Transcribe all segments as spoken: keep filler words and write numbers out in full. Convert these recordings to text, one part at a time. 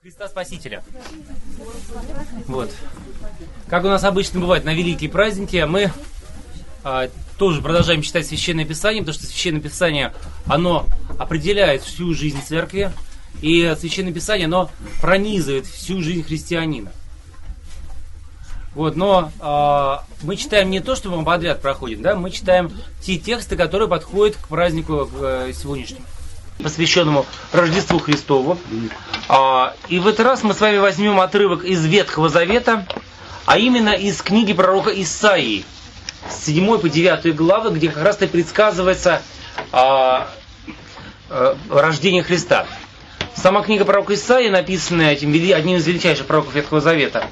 Христа Спасителя. Вот. Как у нас обычно бывает на великие праздники, мы а, тоже продолжаем читать Священное Писание, потому что Священное Писание, оно определяет всю жизнь церкви, и Священное Писание, оно пронизывает всю жизнь христианина. Вот, но а, мы читаем не то, что мы подряд проходим, да, мы читаем те тексты, которые подходят к празднику к сегодняшнему, посвященному Рождеству Христову. И в этот раз мы с вами возьмем отрывок из Ветхого Завета, а именно из книги пророка Исаии, с седьмой по девятую главы, где как раз-то предсказывается рождение Христа. Сама книга пророка Исаии, написанная этим, одним из величайших пророков Ветхого Завета,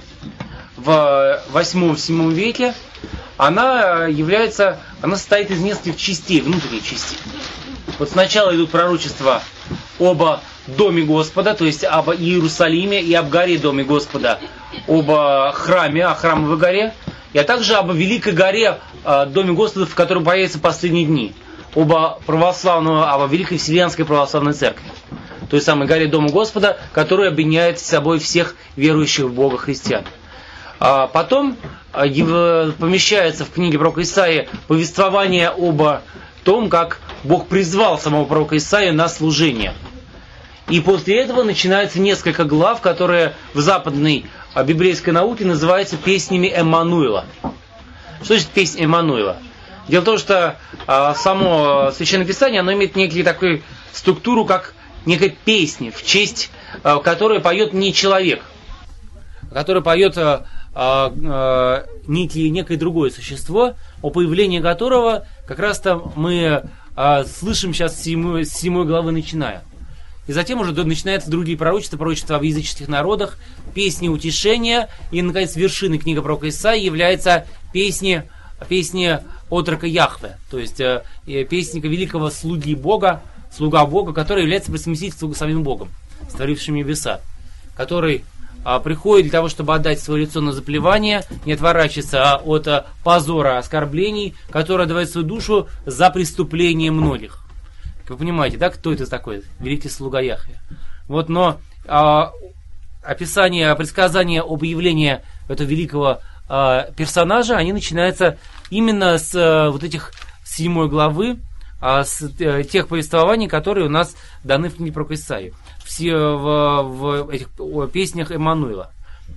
в восьмом-седьмом веке, она является, она состоит из нескольких частей, внутренних частей. Вот сначала идут пророчества об доме Господа, то есть об Иерусалиме и об горе доме Господа, об храме, о храмовой горе, и а также об великой горе, доме Господа, в которой появятся последние дни, об православной, об великой Вселенской православной церкви, той самой горе дома Господа, которая объединяет с собой всех верующих в Бога христиан. А потом помещается в книге пророка Исаии повествование об том, как Бог призвал самого пророка Исаию на служение. И после этого начинается несколько глав, которые в западной библейской науке называются песнями Эммануила. Что значит песня Эммануила? Дело в том, что а, само Священное Писание, оно имеет некую такую структуру, как некая песня, в честь а, которой поет не человек, а которой поет а, а, некие, некое другое существо, о появлении которого как раз-то мы а, слышим сейчас с седьмой, с седьмой главы начиная. И затем уже начинаются другие пророчества, пророчества в языческих народах, песни утешения, и, наконец, вершиной книги пророка Исаии является песни, песни отрока Яхве, то есть э, песни великого слуги Бога, слуга Бога, который является по совместительству с самим Богом, створившим небеса, который э, приходит для того, чтобы отдать свое лицо на заплевание, не отворачиваться от э, позора, оскорблений, который отдает свою душу за преступление многих. Вы понимаете, да, кто это такой? Великий слуга Яхве. Вот, но а, описание, предсказание об явлении этого великого а, персонажа, они начинаются именно с а, вот этих седьмой главы, а, с а, тех повествований, которые у нас даны в книге пророка Исаии, все в, в этих песнях Эммануила.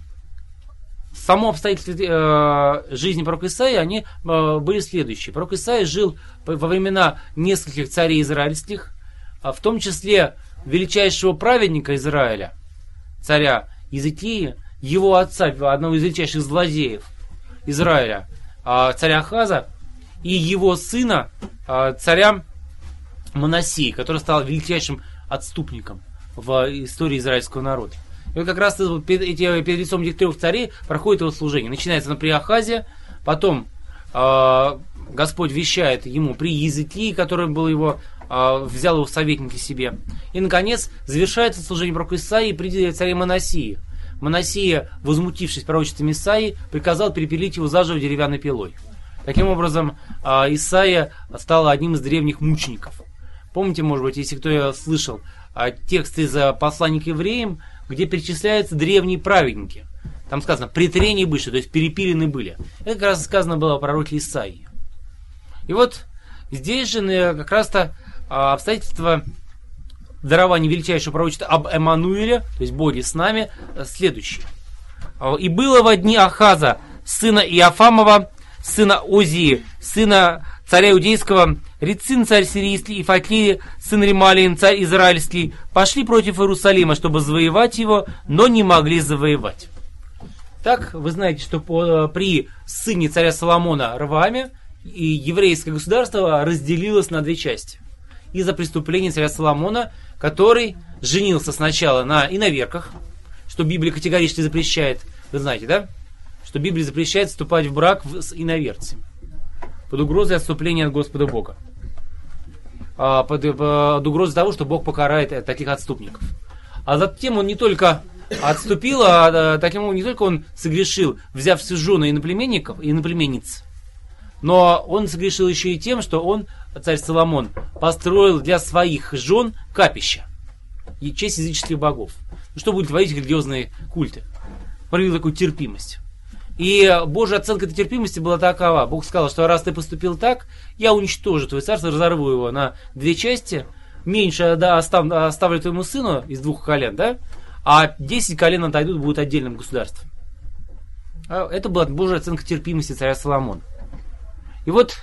Само обстоятельство э, жизни пророка Исаии, они э, были следующие. Пророк Исаия жил во времена нескольких царей израильских, а в том числе величайшего праведника Израиля, царя Иезекии, его отца, одного из величайших злодеев Израиля, э, царя Ахаза, и его сына, э, царя Манассии, который стал величайшим отступником в истории израильского народа. И вот как раз перед, перед лицом этих трех царей проходит его служение. Начинается оно при Ахазе, потом э, Господь вещает ему при Иезекии, который был его, э, взял его в советники себе. И, наконец, завершается служение пророка Исаии при царе Манассии. Манассия, возмутившись пророчеством Исаии, приказал перепилить его заживо деревянной пилой. Таким образом, э, Исаия стал одним из древних мучеников. Помните, может быть, если кто слышал э, текст из послания к евреям, где перечисляются древние праведники. Там сказано, претрения бывшие, то есть перепилены были. Это как раз сказано было о пророке Исаии. И вот здесь же как раз-то обстоятельства дарования величайшего пророчества об Эммануиле, то есть Боге с нами, следующие. «И было во дни Ахаза, сына Иофамова, сына Озии, сына царя Иудейского, Рецин, царь сирийский, и Фатли, сын Ремалиин, царь израильский, пошли против Иерусалима, чтобы завоевать его, но не могли завоевать». Так, вы знаете, что при сыне царя Соломона Ровоаме и еврейское государство разделилось на две части. Из-за преступления царя Соломона, который женился сначала на иноверках, что Библия категорически запрещает, вы знаете, да? Что Библия запрещает вступать в брак с иноверцами под угрозой отступления от Господа Бога. Под, под угрозой того, что Бог покарает таких отступников. А затем он не только отступил, а таким не только он согрешил, взяв всю жены иноплеменников и иноплеменниц, но он согрешил еще и тем, что он, царь Соломон, построил для своих жен капища. и честь языческих богов. Ну, что будет творить религиозные культы? Проявил такую терпимость. И Божья оценка этой терпимости была такова. Бог сказал, что раз ты поступил так, я уничтожу твое царство, разорву его на две части. Меньше да, остав, оставлю твоему сыну из двух колен, да? А десять колен отойдут, будут отдельным государством. Это была Божья оценка терпимости царя Соломона. И вот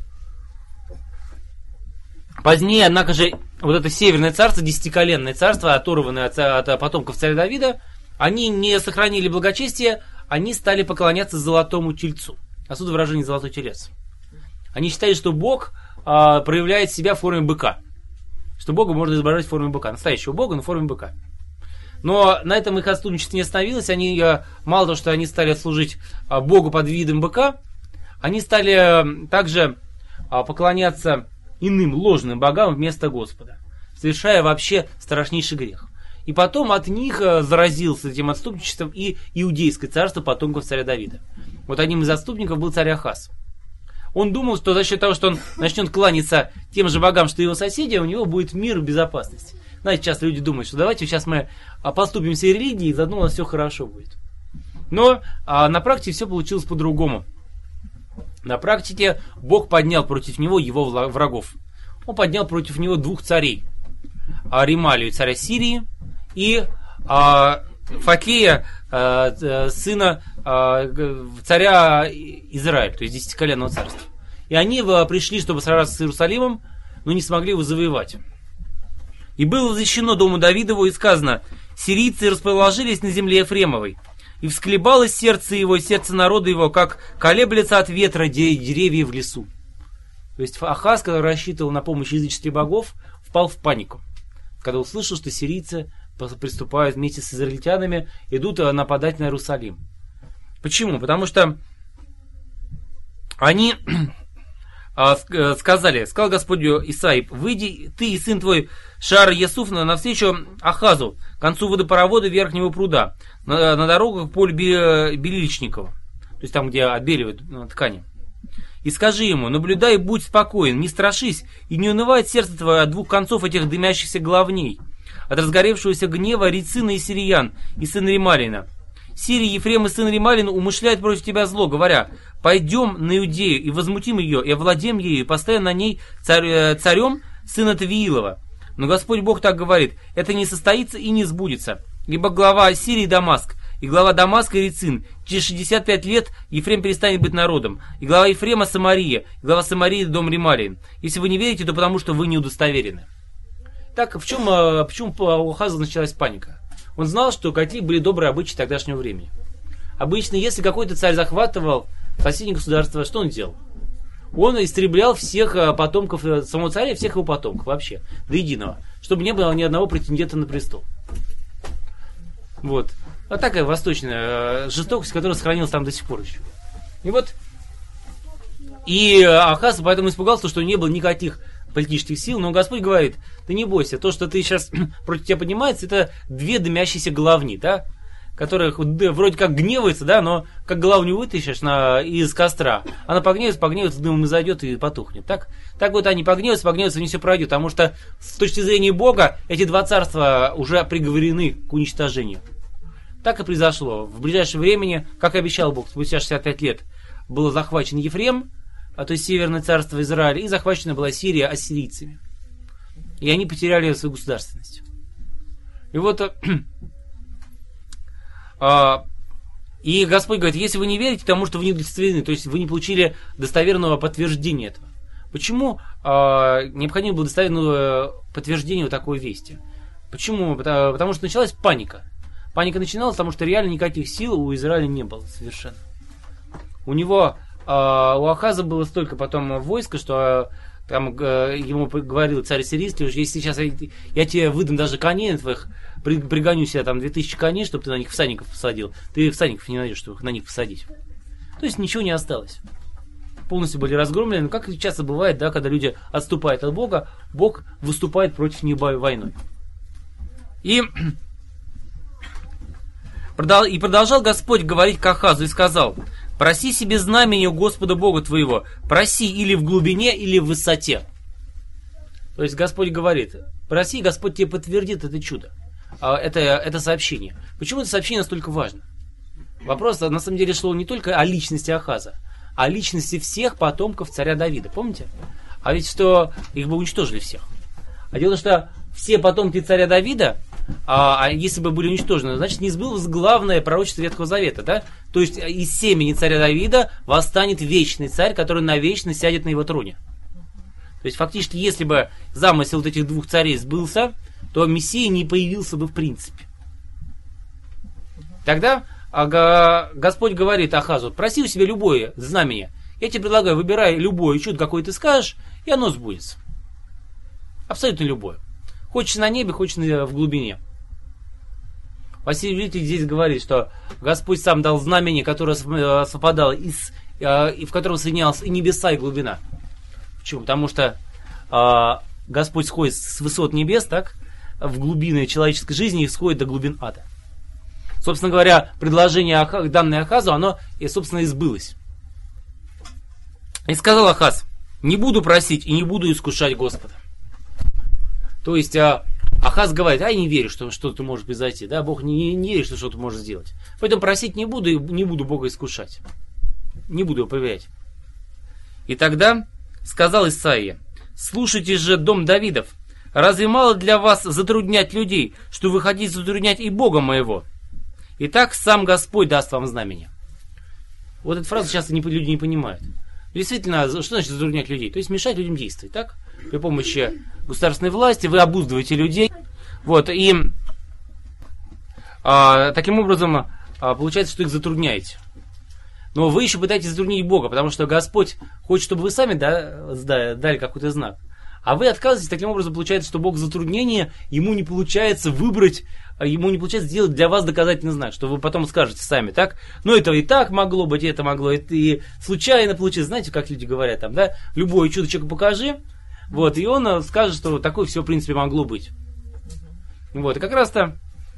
позднее, однако же, вот это северное царство, десятиколенное царство, оторванное от, от потомков царя Давида, они не сохранили благочестие, они стали поклоняться золотому тельцу. Отсюда выражение «золотой телец». Они считали, что Бог а, проявляет себя в форме быка. Что Бога можно изображать в форме быка. Настоящего Бога, но в форме быка. Но на этом их отступничество не остановилось. Они, а, мало того, что они стали служить а, Богу под видом быка, они стали а, также а, поклоняться иным ложным богам вместо Господа, совершая вообще страшнейший грех. И потом от них заразился этим отступничеством и иудейское царство потомков царя Давида. Вот одним из отступников был царь Ахаз. Он думал, что за счет того, что он начнет кланяться тем же богам, что и его соседи, у него будет мир и безопасность. Знаете, часто люди думают, что давайте сейчас мы поступим всей религии, и заодно у нас все хорошо будет. Но а, на практике все получилось по-другому. На практике Бог поднял против него его врагов. Он поднял против него двух царей. Ремалию, царя Сирии, и а, Факея, а, сына а, царя Израиля, то есть десятиколенного царства. И они пришли, чтобы сражаться с Иерусалимом, но не смогли его завоевать. И было возвещено дому Давидову, и сказано: сирийцы расположились на земле Ефремовой, и всколебалось сердце его, и сердце народа его, как колеблется от ветра деревья в лесу. То есть Ахаз, когда рассчитывал на помощь языческих богов, впал в панику, когда услышал, что сирийцы приступают вместе с израильтянами, идут нападать на Иерусалим. Почему? Потому что они сказали, сказал Господь Исаии: выйди ты и сын твой Шаар Ясуф навстречу Ахазу, к концу водопровода Верхнего пруда, на, на дорогах поль Белильчникова, то есть там, где отбеливают ткани. И скажи ему: наблюдай и будь спокоен, не страшись, и не унывает сердце твое от двух концов этих дымящихся головней, от разгоревшегося гнева Рицина и Сириян, и сына Ремалина. Сирий, Ефрем и сын Ремалин умышляют против тебя зло, говоря: пойдем на Иудею и возмутим ее, и овладеем ею, и поставим на ней царь, царем сына Тавиилова. Но Господь Бог так говорит: это не состоится и не сбудется, ибо глава Сирии Дамаск, и глава Дамаска Рицин. Через шестьдесят пять лет Ефрем перестанет быть народом, и глава Ефрема Самария, и глава Самарии дом Ремалин. Если вы не верите, то потому что вы не удостоверены. Так, в чем, почему у Ахаза началась паника? Он знал, что какие были добрые обычаи тогдашнего времени. Обычно, если какой-то царь захватывал соседнее государство, что он делал? Он истреблял всех потомков самого царя и всех его потомков вообще, до единого, чтобы не было ни одного претендента на престол. Вот. Вот такая восточная жестокость, которая сохранилась там до сих пор еще. И вот, и Ахаз поэтому испугался, что не было никаких политических сил, но Господь говорит: ты не бойся, то, что ты сейчас против тебя поднимается, это две дымящиеся головни, да, которых вроде как гневается, да, но как головню вытащишь на, из костра, она погневается, погневается, дымом изойдет и потухнет. Так, так вот они погневаются, погневаются, не все пройдет, потому что с точки зрения Бога эти два царства уже приговорены к уничтожению. Так и произошло. В ближайшее время, как и обещал Бог, спустя шестьдесят пять лет был захвачен Ефрем, а то есть Северное царство Израиля, и захвачена была Сирия ассирийцами. И они потеряли свою государственность. И вот а, и Господь говорит: если вы не верите, потому что вы не удостоверены, то есть вы не получили достоверного подтверждения этого. Почему а, необходимо было достоверное подтверждение вот такой вести? Почему? Потому, потому что началась паника. Паника начиналась, потому что реально никаких сил у Израиля не было совершенно. У него, э, у Ахаза было столько потом войска, что э, там э, ему говорил царь сирийский: если сейчас я, я тебе выдам даже коней твоих, при, пригоню себе там две тысячи коней, чтобы ты на них всадников посадил, ты всадников не найдешь, чтобы их на них посадить. То есть ничего не осталось. Полностью были разгромлены. Как часто бывает, да, когда люди отступают от Бога, Бог выступает против них войной. И... И продолжал Господь говорить к Ахазу и сказал: проси себе знамение у Господа Бога твоего, проси или в глубине, или в высоте. То есть Господь говорит: проси, Господь тебе подтвердит это чудо, это, это сообщение. Почему это сообщение настолько важно? Вопрос, на самом деле, шел не только о личности Ахаза, а о личности всех потомков царя Давида. Помните? А ведь что их бы уничтожили всех. А дело в том, что все потомки царя Давида, а, а если бы были уничтожены, значит, не сбылось главное пророчество Ветхого Завета. Да? То есть из семени царя Давида восстанет вечный царь, который навечно сядет на его троне. То есть фактически, если бы замысел вот этих двух царей сбылся, то Мессия не появился бы в принципе. Тогда Господь говорит Ахазу: проси у себя любое знамение. Я тебе предлагаю, выбирай любое чудо, какое ты скажешь, и оно сбудется. Абсолютно любое. Хочешь на небе, хочешь в глубине. Василий Великий здесь говорит, что Господь сам дал знамение, которое совпадало, из, и в котором соединялось и небеса, и глубина. Почему? Потому что э, Господь сходит с высот небес, так, в глубины человеческой жизни и сходит до глубин ада. Собственно говоря, предложение, данное Ахазу, оно, и, собственно, и сбылось. И сказал Ахаз: не буду просить и не буду искушать Господа. То есть э, Ахаз говорит: а я не верю, что что-то может произойти. Да? Бог не, не верит, что что-то может сделать. Поэтому просить не буду и не буду Бога искушать. Не буду его проверять. И тогда сказал Исаия: слушайте же, дом Давидов, разве мало для вас затруднять людей, что вы хотите затруднять и Бога моего? Итак, сам Господь даст вам знамение. Вот эту фразу часто не, люди не понимают. Действительно, что значит затруднять людей? То есть мешать людям действовать, так? При помощи государственной власти вы обуздываете людей. Вот, и а, таким образом а, получается, что их затрудняете. Но вы еще пытаетесь затруднить Бога, потому что Господь хочет, чтобы вы сами да, дали какой-то знак. А вы отказываетесь, таким образом получается, что Бог затруднение, ему не получается выбрать, ему не получается сделать для вас доказательный знак, что вы потом скажете сами, так? Ну, это и так могло быть, и это могло, это и случайно получилось. Знаете, как люди говорят там, да? Любое чудо человеку покажи, вот, и он скажет, что такое все, в принципе, могло быть. Вот, и как раз-то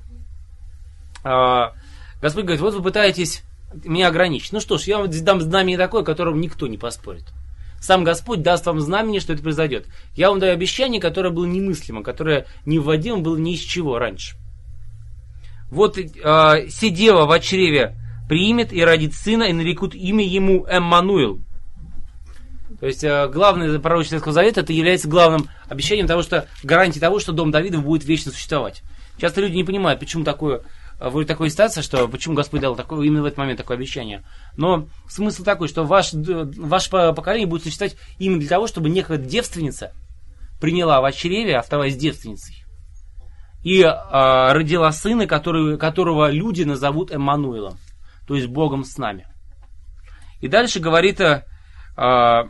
э, Господь говорит: вот вы пытаетесь меня ограничить. Ну что ж, я вам дам знамение такое, которым никто не поспорит. Сам Господь даст вам знамение, что это произойдет. Я вам даю обещание, которое было немыслимо, которое не вводимо было ни из чего раньше. Вот э, сидева в чреве примет и родит сына, и нарекут имя ему Эммануил. То есть э, главное пророчество Ветхого Завета, это является главным обещанием того, что гарантией того, что дом Давидов будет вечно существовать. Часто люди не понимают, почему такое, вроде такой ситуация, что почему Господь дал такое, именно в этот момент такое обещание. Но смысл такой, что ваш, ваше поколение будет существовать именно для того, чтобы некая девственница приняла в чреве, оставаясь девственницей, и э, родила сына, который, которого люди назовут Эммануилом, то есть Богом с нами. И дальше говорит э, э,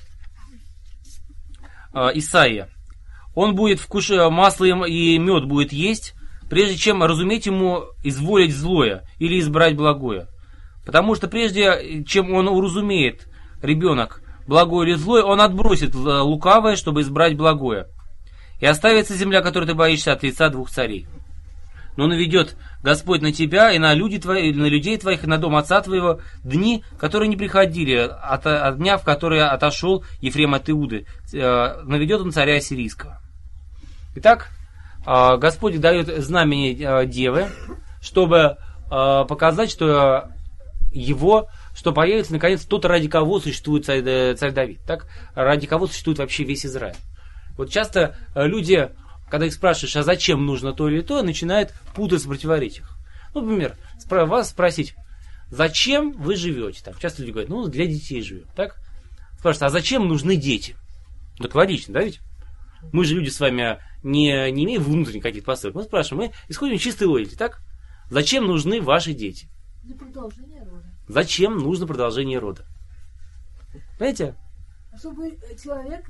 Исаия: он будет вкушать масло и мед будет есть, прежде чем разуметь ему изволить злое или избрать благое. Потому что прежде чем он уразумеет, ребенок, благое или злое, он отбросит лукавое, чтобы избрать благое. И оставится земля, которой ты боишься, от лица двух царей. Но наведет Господь на тебя и на, люди твои, на людей твоих, и на дом отца твоего дни, которые не приходили, от, от дня, в который отошел Ефрем от Иуды. Наведет он царя Ассирийского. Итак, Господь дает знамение девы, чтобы показать, что его, что появится наконец тот, ради кого существует царь, царь Давид, так? Ради кого существует вообще весь Израиль. Вот часто люди, когда их спрашиваешь, а зачем нужно то или то, начинают путаться в противоречиях. Ну, например, вас спросить: зачем вы живете? Там часто люди говорят: ну, для детей живем, так? Спрашивают: а зачем нужны дети? Так логично, да ведь? Мы же люди с вами не, не имеем внутренних каких-то построек. Мы спрашиваем, мы исходим из чистой логики, так? Зачем нужны ваши дети? Для продолжения рода. Зачем нужно продолжение рода? Понимаете? Чтобы человек